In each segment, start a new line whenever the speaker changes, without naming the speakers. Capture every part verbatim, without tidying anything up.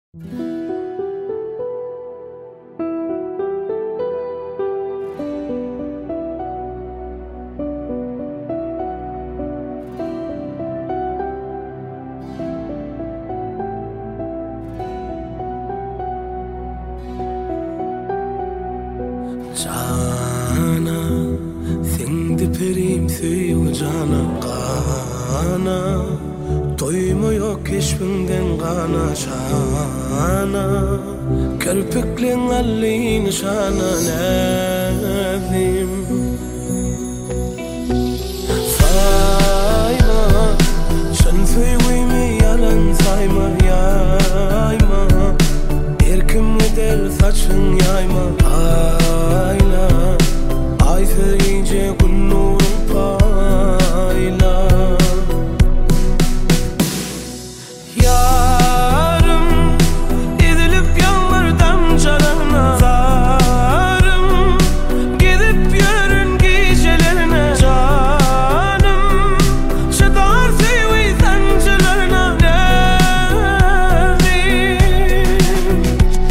Cana, sendi perim süyü cana kana, doyma yok keşfinden kana şana, kirpiklerin allin şana nevim. Sayma, şan süyümi yalan sayma yayma, erkim eder saçın yayma. Ayla, ay serince gün nurun payla. Yarım, edilip yağmur damcalarına. Zarım, gidip yürün gecelerine. Canım, çıtar sevi sancılarına. Nevim,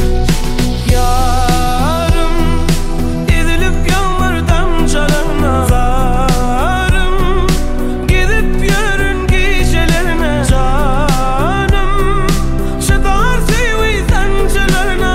yarım, edilip yağmur damcalarına. Zarım, gidip yürün gecelerine. Canım, çıtar sevi sancılarına.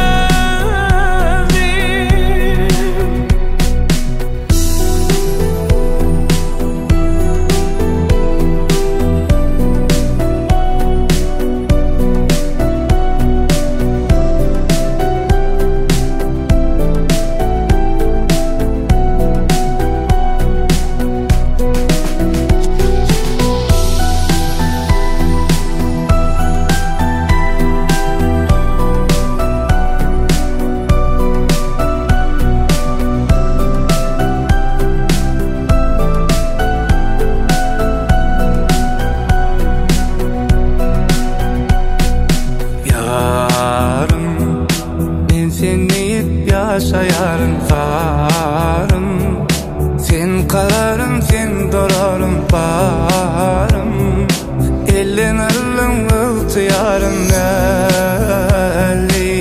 Yarım, ben seni yaşayarım varım. Sen kararım, sen dorarım barım. Elin elin ıltıyarım nelli.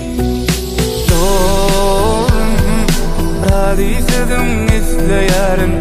Doğrum, radisedim izleyerim